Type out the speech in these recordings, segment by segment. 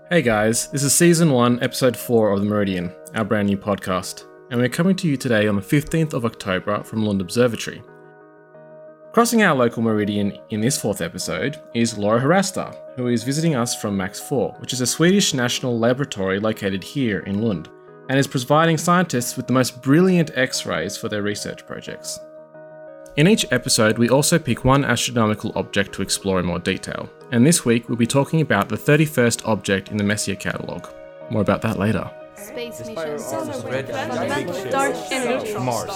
Hey guys, this is Season 1, Episode 4 of The Meridian, our brand new podcast, and we're coming to you today on the 15th of October from Lund Observatory. Crossing our local meridian in this fourth episode is Laura Harasta, who is visiting us from Max 4, which is a Swedish national laboratory located here in Lund, and is providing scientists with the most brilliant X-rays for their research projects. In each episode, we also pick one astronomical object to explore in more detail, and this week we'll be talking about the 31st object in the Messier catalogue. More about that later. Space mission, fundamental dark energy, Mars,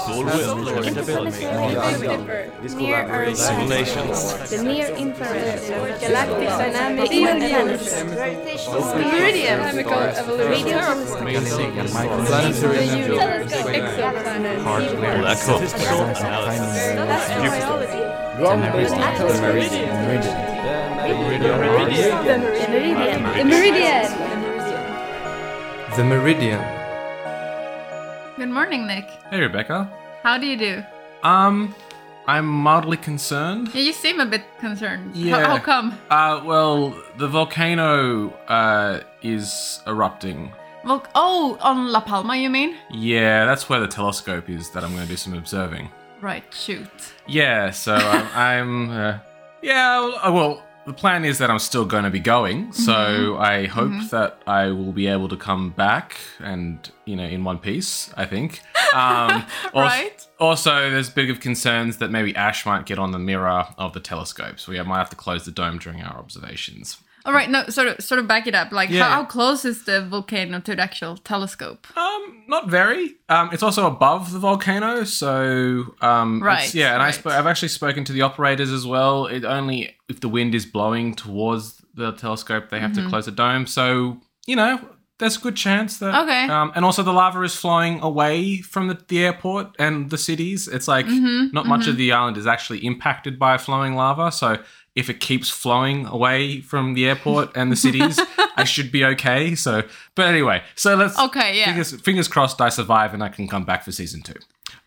near Earth, simulations, the near infrared, galactic dynamics, gravitational meridian, chemical evolution, planetary nebula, exoplanet, black hole, astrobiology, the meridian. The Meridian. Good morning, Nick. Hey Rebecca. How do you do? I'm mildly concerned. Yeah, you seem a bit concerned. Yeah. How come? Well, the volcano is erupting. Well, on La Palma, you mean? Yeah, that's where the telescope is that I'm going to do some observing. Right, shoot. Yeah, so well, the plan is that I'm still going to be going, so I hope that I will be able to come back and, in one piece, I think. Right. Also, there's a bit of concerns that maybe ash might get on the mirror of the telescope, so we might have to close the dome during our observations. All right, no, sort of back it up. Like, Yeah. how close is the volcano to the actual telescope? Not very. It's also above the volcano, so Right, and right. I've actually spoken to the operators as well. It only if the wind is blowing towards the telescope, they have to close the dome. So there's a good chance that. Okay. And also the lava is flowing away from the airport and the cities. It's like not much of the island is actually impacted by flowing lava, so. If it keeps flowing away from the airport and the cities, I should be okay. So, but anyway, so let's. Okay, yeah. Fingers crossed, I survive and I can come back for season 2.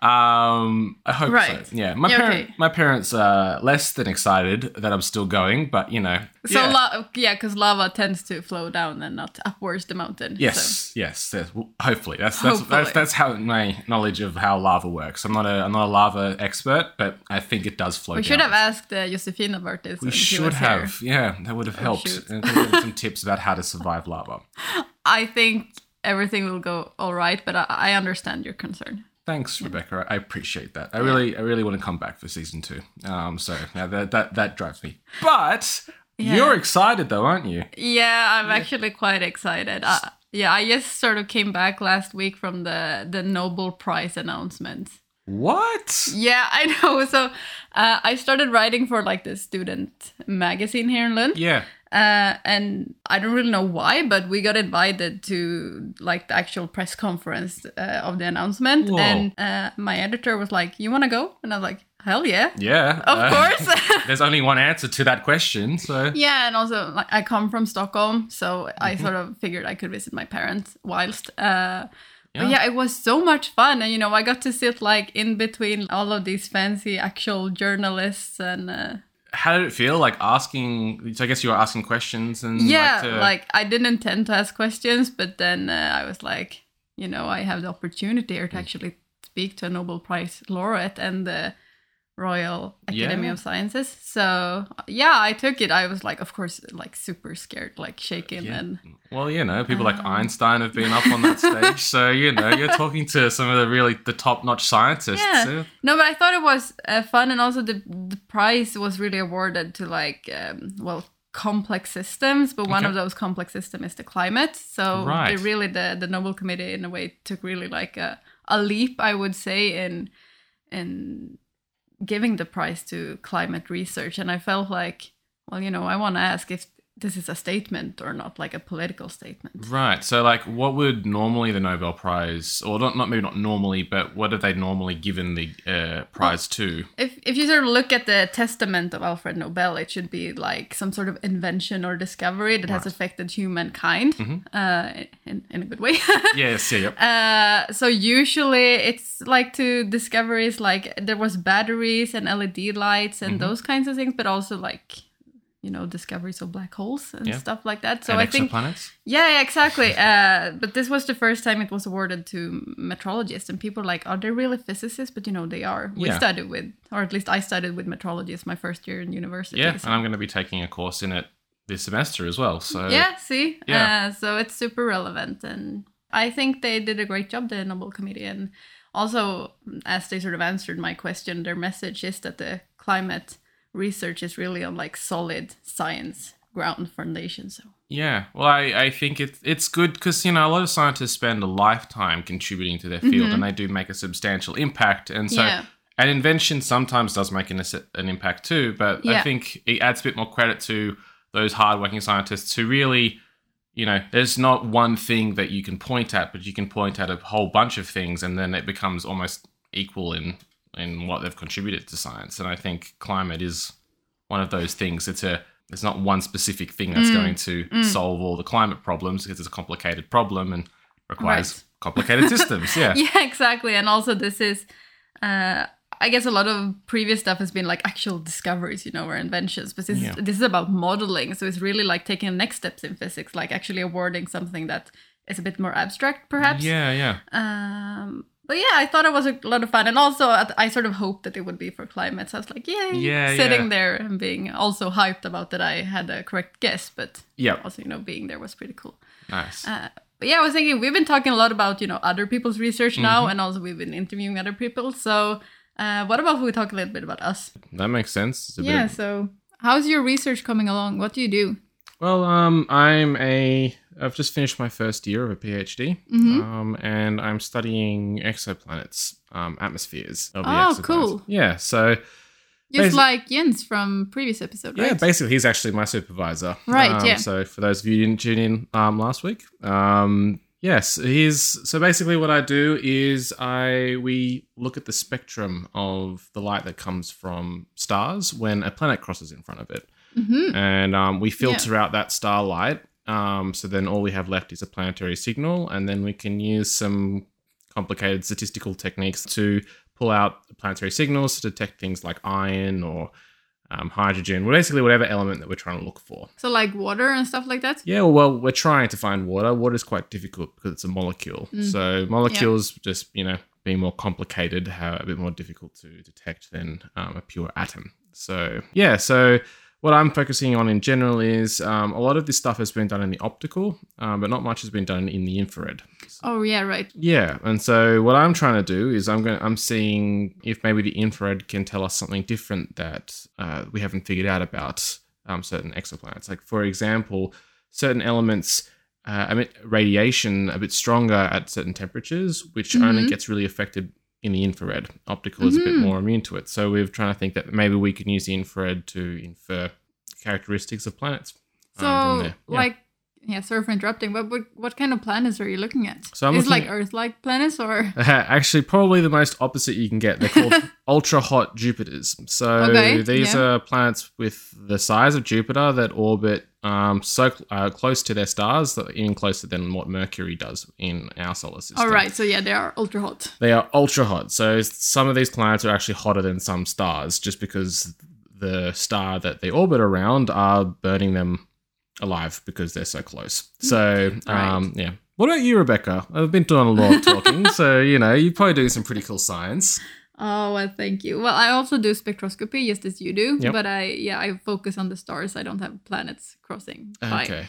I hope Right. so. Yeah, Yeah, okay. my parents are less than excited that I'm still going, but So, yeah. because lava tends to flow down and not upwards the mountain. Yes, yes. Hopefully, that's Hopefully. how my knowledge of how lava works. I'm not a lava expert, but I think it does flow. We down. should have asked Josefina about this. We when she should was have. Here. Yeah, that would have helped. shoot. And give them some tips about how to survive lava. I think everything will go all right, but I understand your concern. Thanks, Rebecca. I appreciate that. I really want to come back for season 2. So yeah, that drives me. But you're excited though, aren't you? Yeah, I'm actually quite excited. I just sort of came back last week from the Nobel Prize announcement. What? Yeah, I know. So I started writing for like the student magazine here in Lund. Yeah. And I don't really know why, but we got invited to like the actual press conference of the announcement. Whoa. And my editor was like, "You want to go?" And I was like, "Hell yeah." Yeah. Of course. There's only one answer to that question, so. Yeah, and also like I come from Stockholm, so I sort of figured I could visit my parents whilst. But yeah, it was so much fun, and I got to sit like in between all of these fancy actual journalists and. How did it feel like asking? So I guess you were asking questions and. Yeah, like I didn't intend to ask questions, but then I was like, I have the opportunity here to actually speak to a Nobel Prize laureate and the Royal Academy of Sciences. So yeah, I took it. I was like, of course, like super scared, like shaking and. Well, people like Einstein have been up on that stage, so you're talking to some of the top-notch scientists. Yeah. So. No, but I thought it was fun, and also the prize was really awarded to like complex systems, but one of those complex systems is the climate. So Right. the Nobel Committee in a way took really like a leap, I would say, in giving the prize to climate research, and I felt like, well, I want to ask if this is a statement or not, like a political statement. Right. So, like, what would normally the Nobel Prize, or not maybe not normally, but what have they normally given the prize to? If you sort of look at the testament of Alfred Nobel, it should be like some sort of invention or discovery that has affected humankind in a good way. Yes. Yeah. Yep. So usually it's like to discoveries like there was batteries and LED lights and those kinds of things, but also like discoveries of black holes and Yeah. stuff like that. So And I think, exoplanets. yeah, exactly. But this was the first time it was awarded to meteorologists, and people are like, are they really physicists? But they are. We Yeah. studied with, or at least I studied with meteorologists my first year in university. Yeah, so- and I'm going to be taking a course in it this semester as well. So yeah, see? Yeah. So it's super relevant. And I think they did a great job, the Nobel Committee. And also, as they sort of answered my question, their message is that the climate research is really on like solid science ground foundation. So Yeah, well, I think it's good because, a lot of scientists spend a lifetime contributing to their field and they do make a substantial impact. And so Yeah. an invention sometimes does make an impact too, but I Yeah. think it adds a bit more credit to those hardworking scientists who really, there's not one thing that you can point at, but you can point at a whole bunch of things and then it becomes almost equal in what they've contributed to science. And I think climate is one of those things. There's not one specific thing that's going to solve all the climate problems because it's a complicated problem and requires Right. complicated systems. Yeah. yeah, exactly. And also this is, I guess a lot of previous stuff has been like actual discoveries, or inventions. But this is about modeling. So it's really like taking the next steps in physics, like actually awarding something that is a bit more abstract, perhaps. Yeah. But yeah, I thought it was a lot of fun. And also I sort of hoped that it would be for climate. So I was like, yay, Yeah, sitting yeah. there and being also hyped about that I had a correct guess. But Yep. also, being there was pretty cool. Nice. But yeah, I was thinking we've been talking a lot about, other people's research Mm-hmm. now. And also we've been interviewing other people. So what about if we talk a little bit about us? That makes sense. It's a Yeah, bit so how's your research coming along? What do you do? Well, I've just finished my first year of a PhD, and I'm studying exoplanets, atmospheres of the Oh, exoplanets. cool. Yeah, so Just Basi- like Jens from previous episode, right? yeah, basically he's actually my supervisor. Right, yeah. So for those of you who didn't tune in last week, yes, so basically what I do is we look at the spectrum of the light that comes from stars when a planet crosses in front of it. And we filter out that starlight. So then all we have left is a planetary signal, and then we can use some complicated statistical techniques to pull out planetary signals to detect things like iron or hydrogen, basically whatever element that we're trying to look for. So like water and stuff like that? Yeah, well, we're trying to find water. Water is quite difficult because it's a molecule. So molecules just, being more complicated, a bit more difficult to detect than a pure atom. So, yeah, what I'm focusing on in general is a lot of this stuff has been done in the optical, but not much has been done in the infrared. Oh, yeah, right. Yeah, and so what I'm trying to do is I'm seeing if maybe the infrared can tell us something different that we haven't figured out about certain exoplanets. Like, for example, certain elements emit radiation a bit stronger at certain temperatures, which only gets really affected in the infrared. Optical is a bit more immune to it. So we're trying to think that maybe we can use the infrared to infer characteristics of planets. From So, there. Yeah. sorry for interrupting, but what kind of planets are you looking at? So I'm Is it looking like Earth-like planets or? Actually, probably the most opposite you can get. They're called ultra-hot Jupiters. So Okay, these yeah. are planets with the size of Jupiter that orbit close to their stars, even closer than what Mercury does in our solar system. All right, so yeah, they are ultra hot. They are ultra-hot. So some of these planets are actually hotter than some stars just because the star that they orbit around are burning them alive because they're so close. So, Right. yeah. What about you, Rebecca? I've been doing a lot of talking, so, you're probably doing some pretty cool science. Oh, well, thank you. Well, I also do spectroscopy, just as you do. Yep. But I focus on the stars. I don't have planets crossing by. Okay.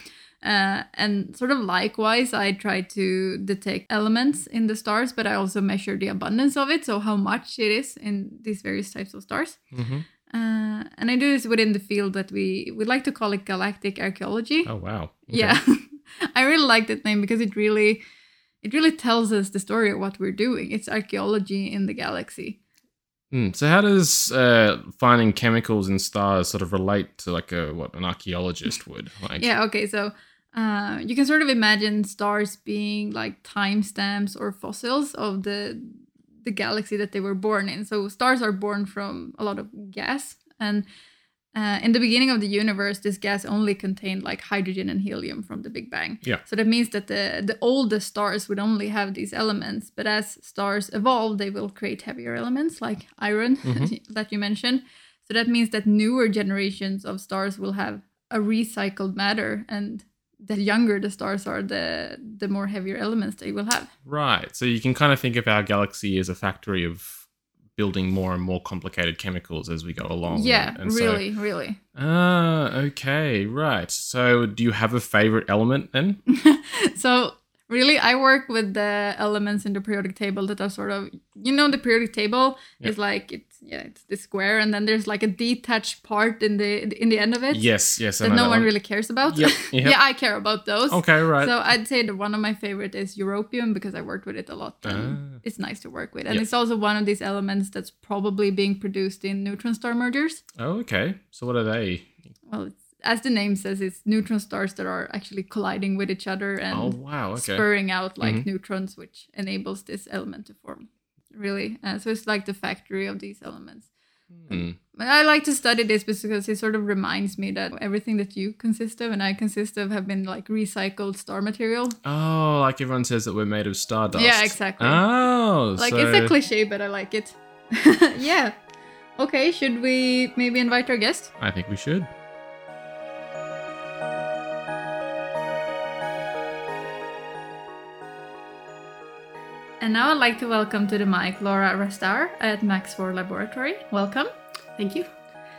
And sort of likewise, I try to detect elements in the stars, but I also measure the abundance of it, so how much it is in these various types of stars. Mm-hmm. And I do this within the field that we like to call it galactic archaeology. Oh, wow. Okay. Yeah, I really like that name because it really tells us the story of what we're doing. It's archaeology in the galaxy. So how does finding chemicals in stars sort of relate to like what an archaeologist would? Like, Yeah, okay, so you can sort of imagine stars being like timestamps or fossils of the galaxy that they were born in. So stars are born from a lot of gas, and in the beginning of the universe, this gas only contained like hydrogen and helium from the Big Bang. Yeah. So that means that the oldest stars would only have these elements, but as stars evolve, they will create heavier elements like iron that you mentioned. So that means that newer generations of stars will have a recycled matter, and the younger the stars are, the more heavier elements they will have. Right. So you can kind of think of our galaxy as a factory of building more and more complicated chemicals as we go along. Yeah, and really. Okay, right. So do you have a favorite element then? So really, I work with the elements in the periodic table that are sort of, the periodic table is like it's the square, and then there's like a detached part in the end of it. Yes, I that know no that one really cares about. Yep. Yeah, I care about those. Okay, right. So I'd say that one of my favorite is europium, because I worked with it a lot. And it's nice to work with, and it's also one of these elements that's probably being produced in neutron star mergers. Oh, okay. So what are they? Well, as the name says, it's neutron stars that are actually colliding with each other and spurring out like neutrons, which enables this element to form. Really. So it's like the factory of these elements. I like to study this because it sort of reminds me that everything that you consist of and I consist of have been like recycled star material. Oh, like everyone says that we're made of stardust. Yeah, exactly. Oh, like it's a cliche, but I like it. Yeah. Okay, should we maybe invite our guest? I think we should. And now I'd like to welcome to the mic Laura Rastar at Max 4 Laboratory. Welcome. Thank you.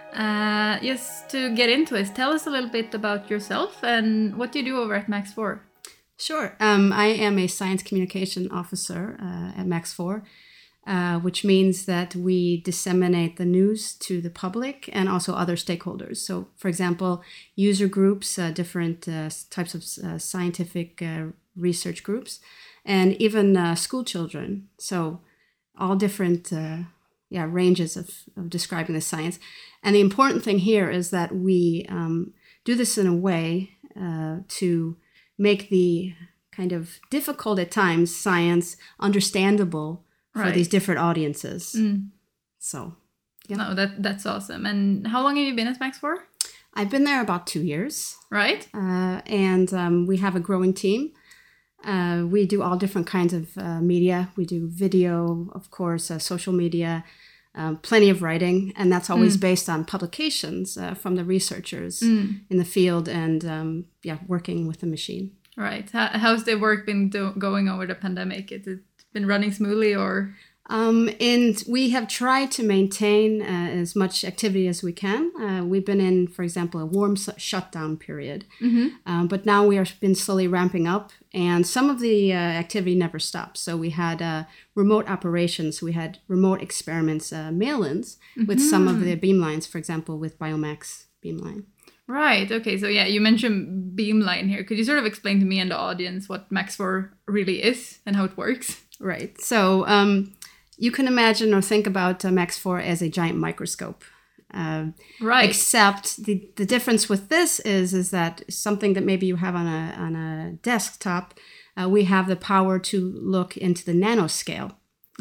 Just to get into it, tell us a little bit about yourself and what you do over at Max 4. Sure. I am a science communication officer at Max 4, which means that we disseminate the news to the public and also other stakeholders. So, for example, user groups, different types of scientific research groups, and even school children. So all different ranges of describing the science. And the important thing here is that we do this in a way to make the kind of difficult at times science understandable for these different audiences. So, yeah. No, that's awesome. And how long have you been at Max 4? I've been there about 2 years. Right. And we have a growing team. We do all different kinds of media. We do video, of course, social media, plenty of writing. And that's always based on publications from the researchers in the field and, working with the machine. Right. How's the work been going over the pandemic? Has it been running smoothly or? And we have tried to maintain as much activity as we can. We've been in, for example, a warm shutdown period. But now we have been slowly ramping up, and some of the activity never stopped. So we had remote operations. We had remote experiments, mail-ins with some of the beamlines, for example, with Biomax beamline. Right. Okay. So yeah, you mentioned beamline here. Could you sort of explain to me and the audience what Max 4 really is and how it works? Right. So you can imagine or think about Max 4 as a giant microscope. Right. Except the difference with this is that something that maybe you have on a desktop, we have the power to look into the nanoscale.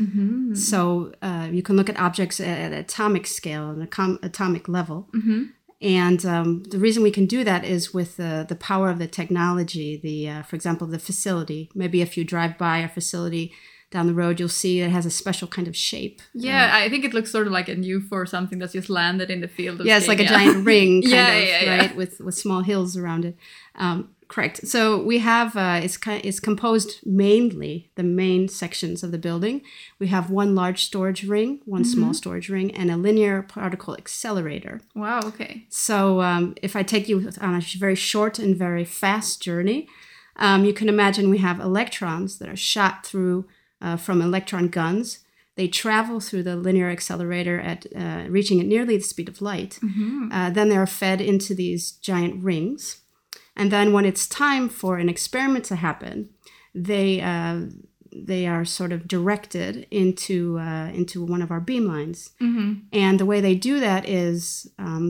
So you can look at objects at atomic scale, an atomic level. And the reason we can do that is with the power of the technology, for example, the facility. Maybe if you drive by a facility down the road, you'll see it has a special kind of shape. Yeah, I think it looks sort of like a UFO or something that's just landed in the field of it's like a giant ring, right? Yeah. With small hills around it. Correct. So we have, it's composed mainly, the main sections of the building. We have one large storage ring, one small storage ring, and a linear particle accelerator. Wow, okay. So if I take you on a very short and very fast journey, you can imagine we have electrons that are shot through from electron guns. They travel through the linear accelerator at reaching at nearly the speed of light. Then they are fed into these giant rings. And then when it's time for an experiment to happen, they are sort of directed into one of our beamlines. And the way they do that is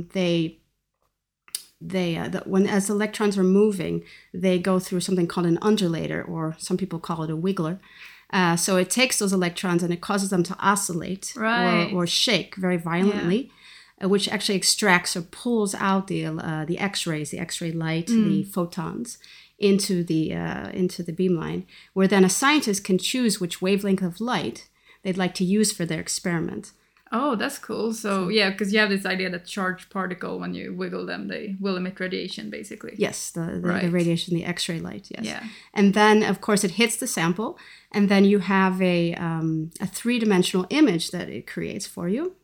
when as electrons are moving, they go through something called an undulator, or some people call it a wiggler. So it takes those electrons and it causes them to oscillate or shake very violently. Which actually extracts or pulls out the X-rays, the X-ray light, the photons into the beamline, where then a scientist can choose which wavelength of light they'd like to use for their experiment. Oh, that's cool. So yeah, because you have this idea that charged particle, when you wiggle them, they will emit radiation, basically. Yes, the Right. radiation, the X-ray light. Yes. Yeah. And then, of course, it hits the sample, and then you have a three-dimensional image that it creates for you,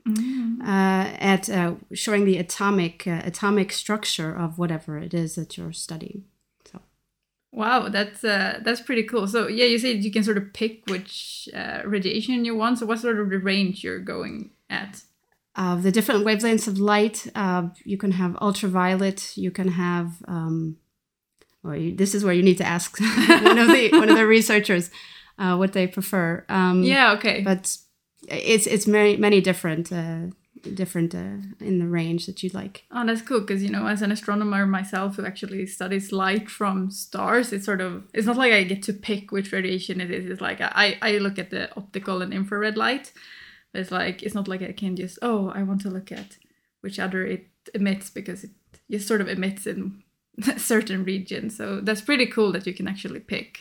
showing the atomic structure of whatever it is that you're studying. So. Wow, that's pretty cool. So yeah, you said you can sort of pick which radiation you want. So what sort of the range you're going at? The different wavelengths of light, you can have ultraviolet. You can have. This is where you need to ask one of the researchers what they prefer. Yeah. Okay. But it's many different in the range that you'd like. Oh, that's cool, because as an astronomer myself who actually studies light from stars, it's not like I get to pick which radiation it is. It's like I look at the optical and infrared light. It's not like I can just I want to look at which other it emits, because it just sort of emits in a certain region. So that's pretty cool that you can actually pick.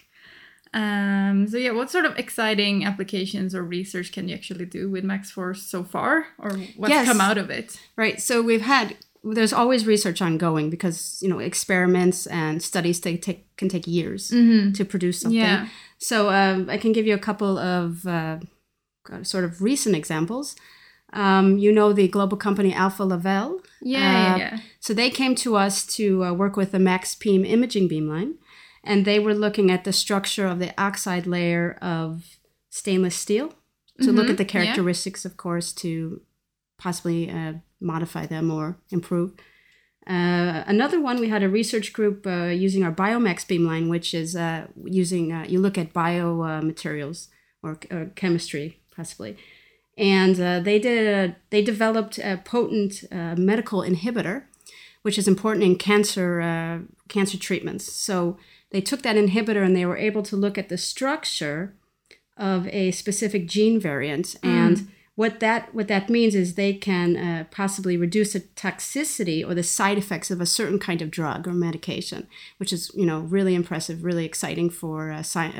So yeah, what sort of exciting applications or research can you actually do with MAX4 so far, or what's come out of it? Right. So there's always research ongoing, because experiments and studies can take years to produce something. Yeah. So I can give you a couple of sort of recent examples. The global company Alpha Laval. Yeah. So they came to us to work with the MAX-PEAM imaging beamline. And they were looking at the structure of the oxide layer of stainless steel to look at the characteristics, of course, to possibly modify them or improve. Another one, we had a research group using our Biomax beamline, which is you look at biomaterials or chemistry, possibly. And they developed a potent medical inhibitor, which is important in cancer treatments. So they took that inhibitor and they were able to look at the structure of a specific gene variant. And what that means is they can possibly reduce the toxicity or the side effects of a certain kind of drug or medication, which is really impressive, really exciting for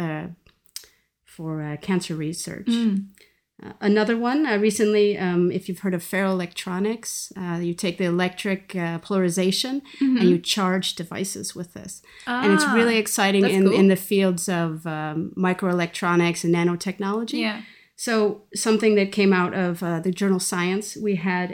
cancer research. Another one, recently, if you've heard of ferroelectronics, you take the electric polarization and you charge devices with this. And it's really exciting in the fields of microelectronics and nanotechnology. Yeah. So something that came out of the journal Science, we had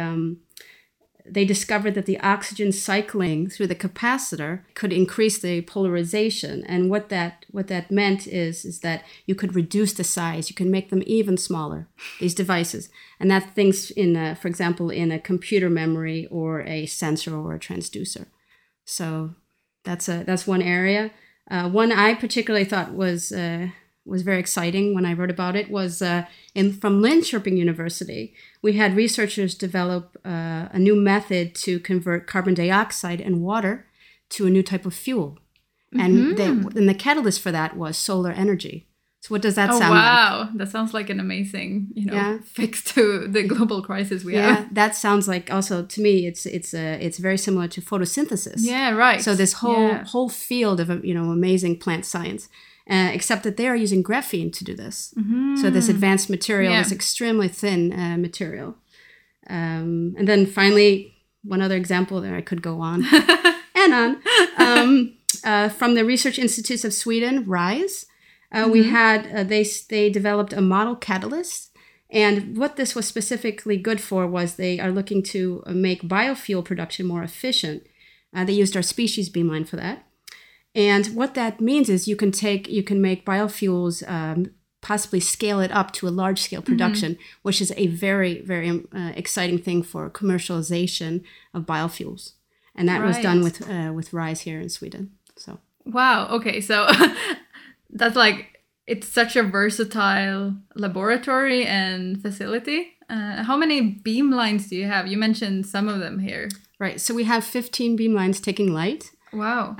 they discovered that the oxygen cycling through the capacitor could increase the polarization. And what that meant is that you could reduce the size. You can make them even smaller, these devices. And that things for example, in a computer memory or a sensor or a transducer. So that's one area. One I particularly thought was very exciting when I wrote about it was from Linköping University. We had researchers develop a new method to convert carbon dioxide and water to a new type of fuel. And the catalyst for that was solar energy. So what does that sound like? Wow, that sounds like an amazing, fix to the global crisis we have. Yeah, that sounds like also to me it's very similar to photosynthesis. Yeah, right. So this whole field of amazing plant science. Except that they are using graphene to do this. So this advanced material, this extremely thin material. And then finally, one other example there, I could go on and on. From the Research Institutes of Sweden, RISE, we had, they developed a model catalyst. And what this was specifically good for was they are looking to make biofuel production more efficient. They used our species beamline for that. And what that means is you can make biofuels, possibly scale it up to a large scale production, which is a very, very exciting thing for commercialization of biofuels. And that was done with RISE here in Sweden. So wow. Okay. So that's it's such a versatile laboratory and facility. How many beamlines do you have? You mentioned some of them here. Right. So we have 15 beamlines taking light. Wow.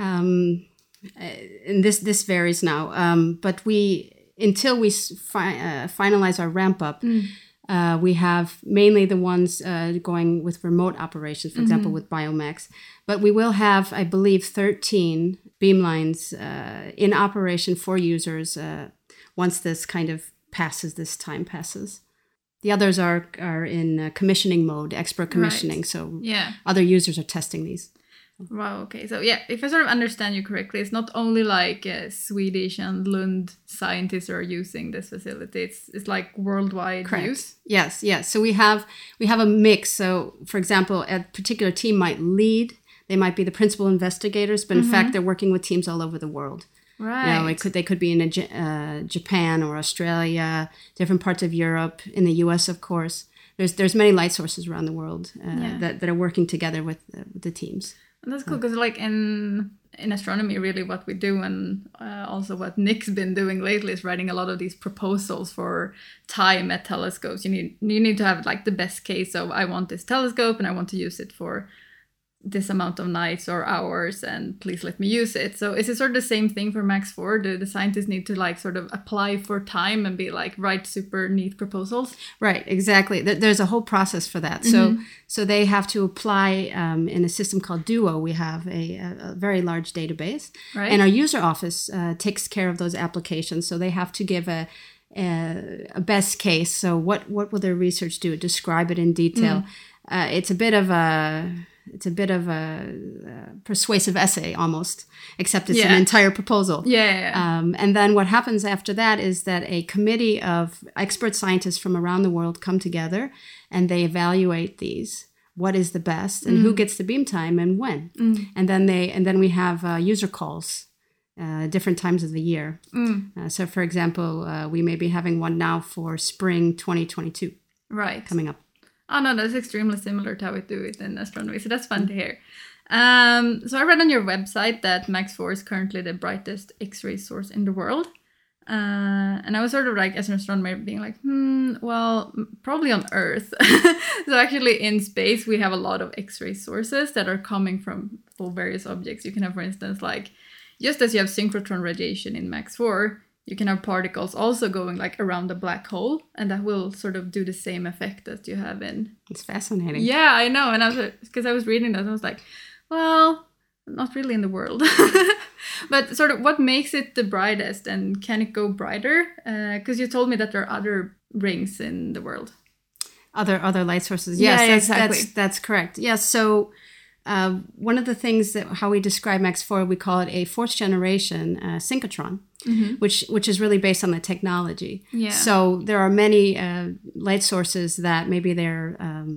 And this varies now, but until we finalize our ramp up, we have mainly the ones going with remote operations, for example, with Biomax. But we will have, I believe, 13 beamlines in operation for users once this time passes. The others are in commissioning mode, expert commissioning. Right. So Yeah. other users are testing these. Wow, okay. So yeah, if I sort of understand you correctly, it's not only like Swedish and Lund scientists are using this facility. It's like worldwide Correct. use. Yes, yes. So we have a mix. So for example, a particular team might lead. They might be the principal investigators, but in fact, they're working with teams all over the world. Right. You know, they could be in Japan or Australia, different parts of Europe, in the U.S. of course. There's many light sources around the world that are working together with the teams. And that's cool because like in astronomy, really what we do and also what Nick's been doing lately is writing a lot of these proposals for time at telescopes. You need to have like the best case of I want this telescope and I want to use it for this amount of nights or hours and please let me use it. So is it sort of the same thing for Max 4? Do the scientists need to like sort of apply for time and be like write super neat proposals? Right, exactly. There's a whole process for that. So they have to apply in a system called Duo. We have a very large database. Right. And our user office takes care of those applications. So they have to give a best case. So what will their research do? Describe it in detail. It's a bit of a persuasive essay almost, except it's an entire proposal. Yeah. And then what happens after that is that a committee of expert scientists from around the world come together and they evaluate these. What is the best and who gets the beam time and when? And then we have user calls. Different times of the year. So, for example, we may be having one now for spring 2022. Right. Coming up. Oh, no, that's extremely similar to how we do it in astronomy. So that's fun to hear. So I read on your website that Max 4 is currently the brightest X-ray source in the world. And I was sort of like, as an astronomer, being like, well, probably on Earth. So actually in space, we have a lot of X-ray sources that are coming from various objects. You can have, for instance, like, just as you have synchrotron radiation in Max 4, you can have particles also going like around a black hole, and that will sort of do the same effect that you have in... It's fascinating. Yeah, I know. And because I was reading that, I was like, well, not really in the world. But sort of what makes it the brightest, and can it go brighter? Because you told me that there are other rings in the world. Other light sources. Yes, exactly. That's correct. Yes, so... one of the things that how we describe Max 4, we call it a fourth generation synchrotron, which is really based on the technology. Yeah. So there are many light sources that maybe they're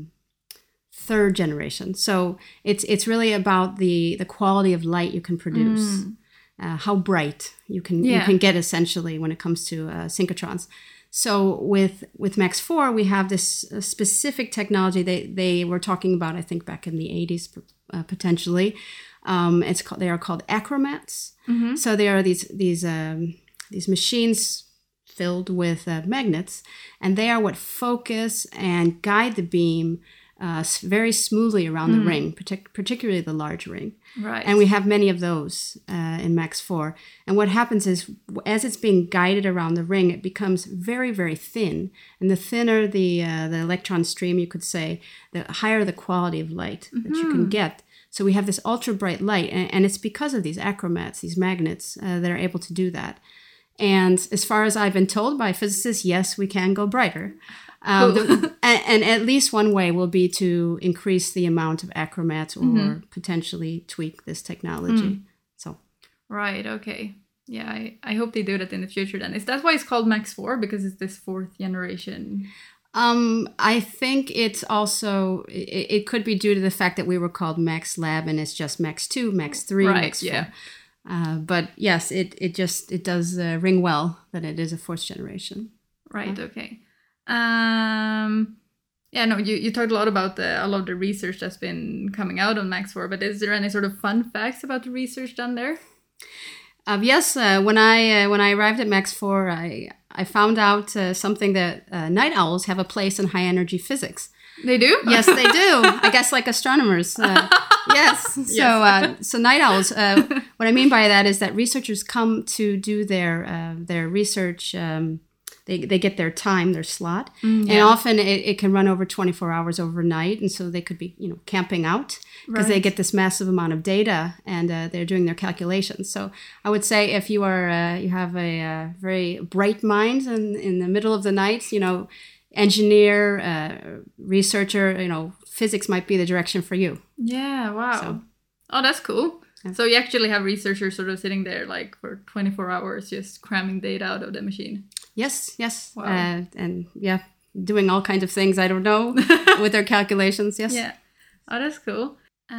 third generation. So it's really about the quality of light you can produce, how bright you can get essentially when it comes to synchrotrons. So with Max 4, we have this specific technology they were talking about, I think, back in the 80s, potentially. They are called acromats. So they are these machines filled with magnets, and they are what focus and guide the beam very smoothly around the ring, particularly the large ring. Right. And we have many of those in Max 4. And what happens is, as it's being guided around the ring, it becomes very, very thin. And the thinner the electron stream, you could say, the higher the quality of light that you can get. So we have this ultra bright light, and it's because of these acromats, these magnets, that are able to do that. And as far as I've been told by physicists, yes, we can go brighter. And at least one way will be to increase the amount of acromats or potentially tweak this technology. So, right, okay. Yeah, I hope they do that in the future then. Is that why it's called Max 4? Because it's this fourth generation? I think it's also, it could be due to the fact that we were called Max Lab and it's just Max 2, Max 3, right, Max 4. Yeah. But yes, it does ring well that it is a fourth generation. Right, okay. Yeah, no, you talked a lot about a lot of the research that's been coming out on Max 4, but is there any sort of fun facts about the research done there? Yes, when I arrived at Max 4, I found out something that night owls have a place in high energy physics. They do? Yes, they do. I guess like astronomers. Yes. So night owls. What I mean by that is that researchers come to do their research. They get their time, their slot, and often it can run over 24 hours overnight, and so they could be camping out because they get this massive amount of data, and they're doing their calculations. So I would say if you are you have a very bright mind in the middle of the night, engineer, researcher, physics might be the direction for you. Yeah, wow. So- Oh, that's cool. Yeah. So you actually have researchers sort of sitting there like for 24 hours just cramming data out of the machine. Yes. Wow. And yeah, doing all kinds of things I don't know with their calculations. Yes. Yeah. Oh, that's cool.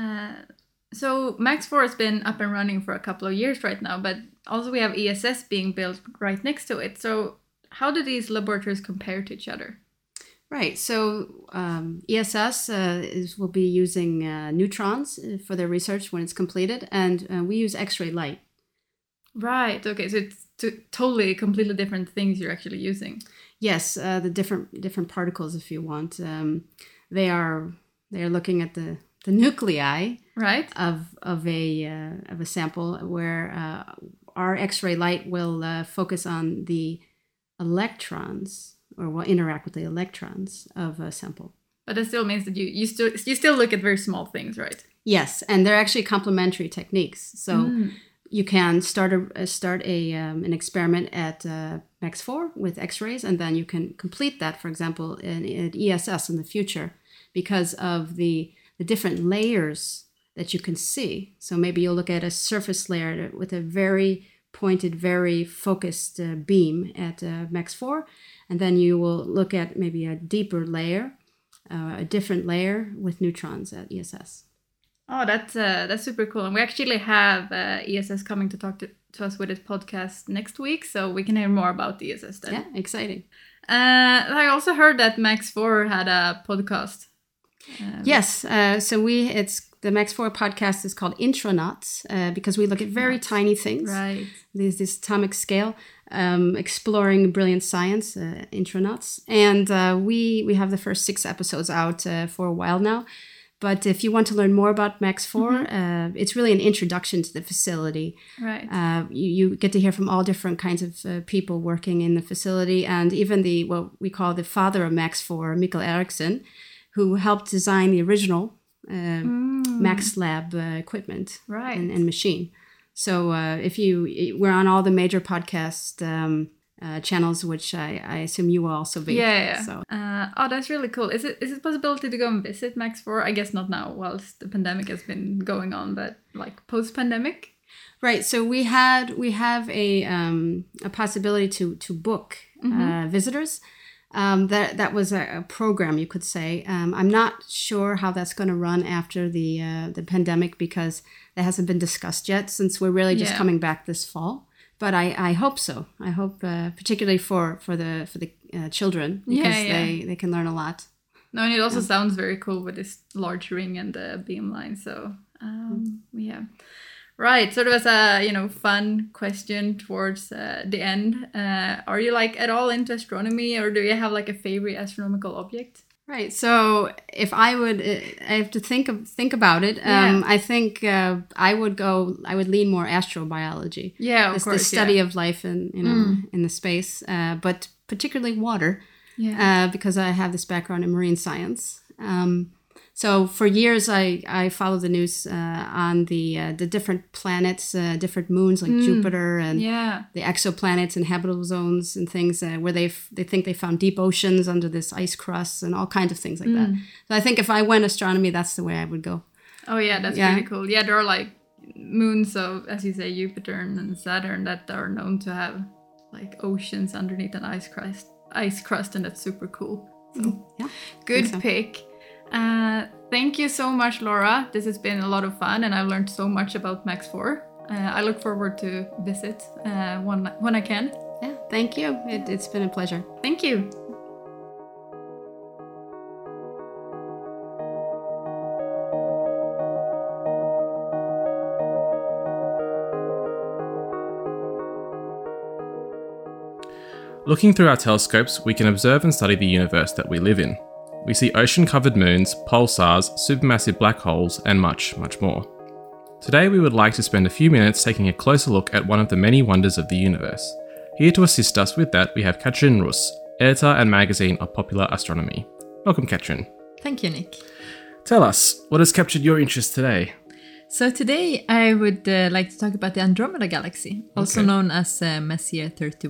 So Max4 has been up and running for a couple of years right now, but also we have ESS being built right next to it. So how do these laboratories compare to each other? Right. So ESS will be using neutrons for their research when it's completed, and we use X-ray light. Right. Okay. So it's totally completely different things you're actually using. Yes, the different particles, if you want. They are looking at the nuclei Right. of a sample, where our X-ray light will focus on the electrons, or will interact with the electrons of a sample. But that still means that you still look at very small things, right? Yes, and they're actually complementary techniques. So you can start an experiment at Max4 with X-rays, and then you can complete that, for example, at ESS in the future, because of the different layers that you can see. So maybe you'll look at a surface layer with a very pointed, very focused beam at Max4, and then you will look at maybe a deeper layer, a different layer with neutrons at ESS. Oh, that's super cool. And we actually have ESS coming to talk to us with his podcast next week, so we can hear more about the ESS then. Yeah, exciting. I also heard that Max4 had a podcast. Yes, so the Max4 podcast is called Intronauts because we look at very tiny things. Right. There's this atomic scale, exploring brilliant science, Intronauts. And we have the first 6 episodes out for a while now. But if you want to learn more about Max4, it's really an introduction to the facility. Right. You get to hear from all different kinds of people working in the facility, and even what we call the father of Max4, Mikkel Eriksson, who helped design the original Max Lab equipment Right. and machine. So we're on all the major podcast channels, which I assume you will also be. Yeah. So. Oh, that's really cool. Is it a possibility to go and visit Max4? I guess not now, whilst the pandemic has been going on, but like post-pandemic? Right. So we have a possibility to book visitors. That was a program, you could say. I'm not sure how that's going to run after the pandemic, because that hasn't been discussed yet, since we're really just coming back this fall. But I hope so. I hope particularly for the children, because they can learn a lot. No, and it also sounds very cool with this large ring and the beam line. So yeah. Right, sort of as a fun question towards the end. Are you like at all into astronomy, or do you have like a favorite astronomical object? Right. So if I have to think about it. I think I would lean more astrobiology. Yeah, of course. The study of life in the space, but particularly water. Yeah. Because I have this background in marine science. So for years, I followed the news on the different planets, different moons like Jupiter, and the exoplanets and habitable zones and things where they think they found deep oceans under this ice crust and all kinds of things like that. So I think if I went astronomy, that's the way I would go. Oh yeah, that's really cool. Yeah, there are like moons of, as you say, Jupiter and Saturn that are known to have like oceans underneath an ice crust, and that's super cool. So good pick. Thank you so much, Laura. This has been a lot of fun, and I've learned so much about Max4. I look forward to visit when I can. Yeah, thank you. It's been a pleasure. Thank you. Looking through our telescopes, we can observe and study the universe that we live in. We see ocean-covered moons, pulsars, supermassive black holes, and much, much more. Today we would like to spend a few minutes taking a closer look at one of the many wonders of the universe. Here to assist us with that we have Katrin Russ, editor and magazine of Popular Astronomy. Welcome, Katrin. Thank you, Nick. Tell us, what has captured your interest today? So today I would like to talk about the Andromeda Galaxy, also known as Messier 31.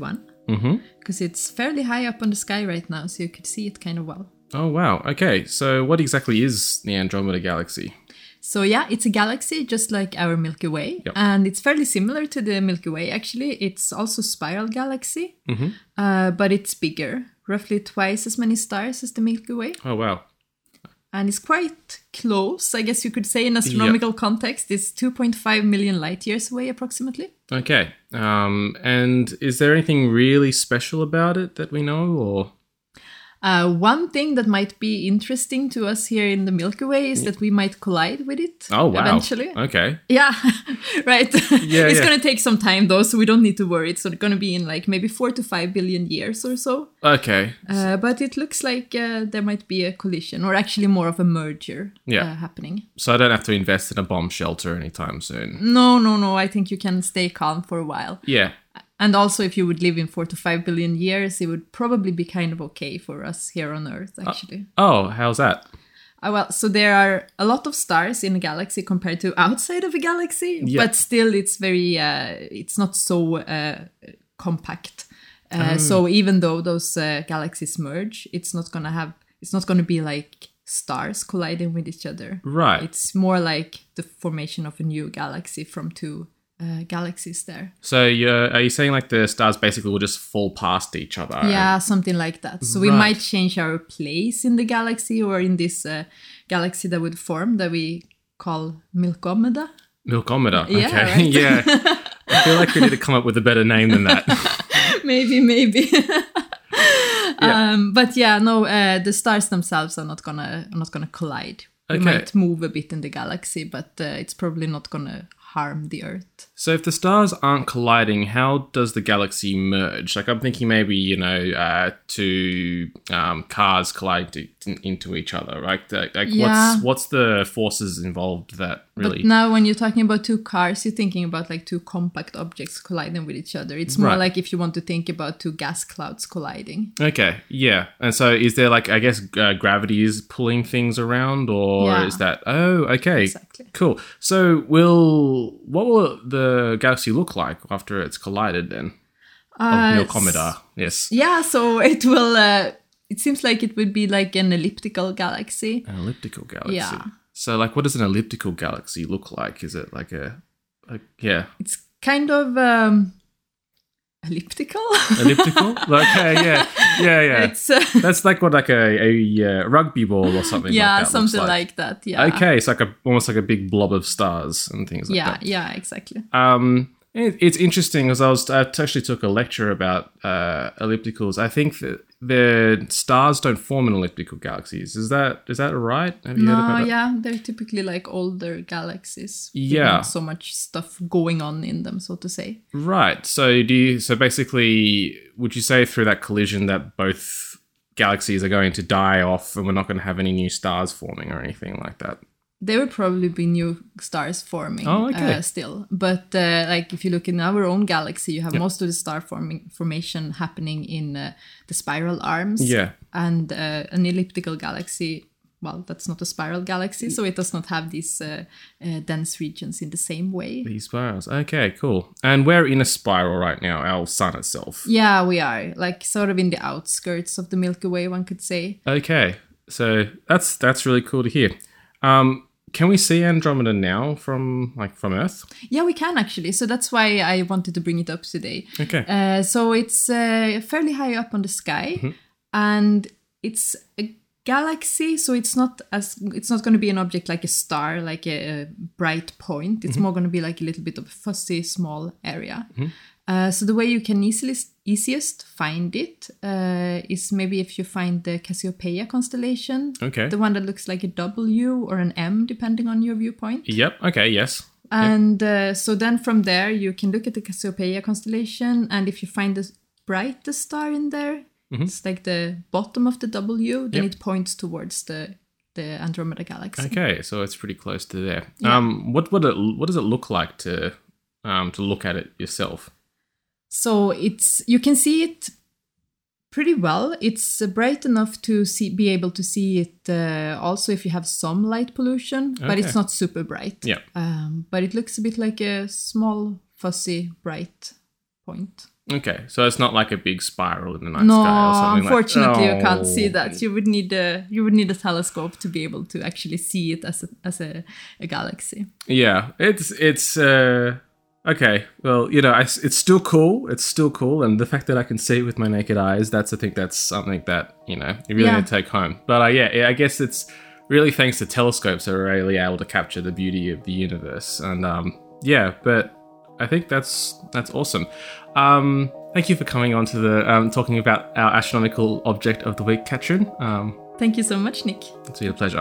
because it's fairly high up on the sky right now, so you could see it kind of well. Oh, wow. Okay, so what exactly is the Andromeda Galaxy? So yeah, it's a galaxy just like our Milky Way, and it's fairly similar to the Milky Way actually. It's also a spiral galaxy, but it's bigger, roughly twice as many stars as the Milky Way. Oh, wow. And it's quite close, I guess you could say, in astronomical context. It's 2.5 million light years away approximately. Okay, and is there anything really special about it that we know, or...? One thing that might be interesting to us here in the Milky Way is that we might collide with it eventually. Okay. Yeah, right. It's going to take some time though, so we don't need to worry. It's going to be in like maybe 4 to 5 billion years or so. Okay. But it looks like there might be a collision, or actually more of a merger happening. So I don't have to invest in a bomb shelter anytime soon? No. I think you can stay calm for a while. Yeah. And also, if you would live in 4 to 5 billion years, it would probably be kind of okay for us here on Earth, actually. How's that? Well, so there are a lot of stars in a galaxy compared to outside of a galaxy, but still it's very, it's not so compact. So even though those galaxies merge, it's not going to be like stars colliding with each other. Right. It's more like the formation of a new galaxy from two galaxies there. So are you saying like the stars basically will just fall past each other? Yeah, something like that. So we might change our place in the galaxy, or in this galaxy that would form that we call Milkomeda. Milkomeda, okay. Yeah, right? Yeah. I feel like we need to come up with a better name than that. maybe. But yeah, no, the stars themselves are not gonna collide. We might move a bit in the galaxy, but it's probably not gonna harm the Earth. So if the stars aren't colliding, how does the galaxy merge? Like I'm thinking maybe, two cars collide into each other, right? What's the forces involved that really... But now when you're talking about two cars, you're thinking about like two compact objects colliding with each other. It's more like if you want to think about two gas clouds colliding. Okay, yeah. And so is there like, I guess, gravity is pulling things around, or is that... Oh, okay. Exactly. Cool. So what will the galaxy look like after it's collided then? Of Milkomeda, yes. Yeah, so it will... it seems like it would be like an elliptical galaxy. An elliptical galaxy? Yeah. So like what does an elliptical galaxy look like? Is it like It's kind of... elliptical? Elliptical? Okay, yeah. It's, that's like what, like a rugby ball or something like that. Yeah, something like that, yeah. Okay, it's like almost like a big blob of stars and things like that. Yeah, exactly. It's interesting, because I actually took a lecture about ellipticals. I think that the stars don't form in elliptical galaxies. Is that right? Have you heard about that? Yeah, they're typically like older galaxies. Yeah, not so much stuff going on in them, so to say. Right. So basically, would you say through that collision that both galaxies are going to die off, and we're not going to have any new stars forming or anything like that? There would probably be new stars forming still. But like if you look in our own galaxy, you have most of the star formation happening in the spiral arms. Yeah. And an elliptical galaxy, well, that's not a spiral galaxy, so it does not have these dense regions in the same way. These spirals. Okay, cool. And we're in a spiral right now, our sun itself. Yeah, we are. Like sort of in the outskirts of the Milky Way, one could say. Okay. So that's really cool to hear. Can we see Andromeda now from Earth? Yeah, we can actually. So that's why I wanted to bring it up today. Okay. So it's fairly high up on the sky, and it's a galaxy. So it's not going to be an object like a star, like a bright point. It's more going to be like a little bit of a fuzzy, small area. So the way you can easiest find it is maybe if you find the Cassiopeia constellation. Okay. The one that looks like a W or an M, depending on your viewpoint. Yep. Okay. Yes. And so then from there, you can look at the Cassiopeia constellation. And if you find the brightest star in there, it's like the bottom of the W, then it points towards the Andromeda galaxy. Okay. So it's pretty close to there. Yeah. What does it look like to look at it yourself? So you can see it pretty well. It's bright enough to be able to see it also if you have some light pollution, but it's not super bright. Yeah. But it looks a bit like a small, fuzzy, bright point. Okay, so it's not like a big spiral in the night sky or something. Unfortunately, like, you can't see that. You would need a telescope to be able to actually see it as a galaxy. Yeah, it's okay. Well, it's still cool. It's still cool, and the fact that I can see it with my naked eyes, I think that's something that you really need to take home. But I guess it's really thanks to telescopes that we're really able to capture the beauty of the universe, and but I think that's awesome. Thank you for coming on to the talking about our astronomical object of the week, Katrin. Thank you so much, Nick. It's been a pleasure.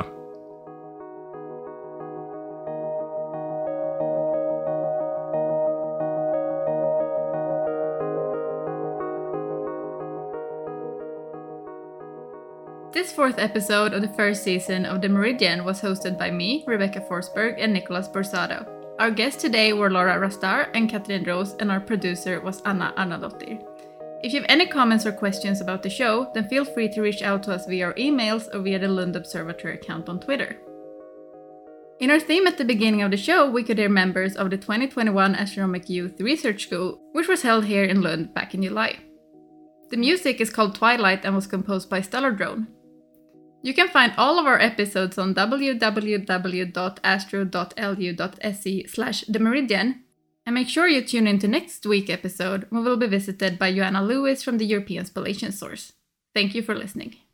This fourth episode of the first season of The Meridian was hosted by me, Rebecca Forsberg, and Nicholas Borsado. Our guests today were Laura Rastar and Katrin Roos, and our producer was Anna Arnadottir. If you have any comments or questions about the show, then feel free to reach out to us via our emails or via the Lund Observatory account on Twitter. In our theme at the beginning of the show, we could hear members of the 2021 Astronomic Youth Research School, which was held here in Lund back in July. The music is called Twilight and was composed by Stellar Drone. You can find all of our episodes on www.astro.lu.se/themeridian, and make sure you tune in to next week's episode when we'll be visited by Joanna Lewis from the European Spallation Source. Thank you for listening.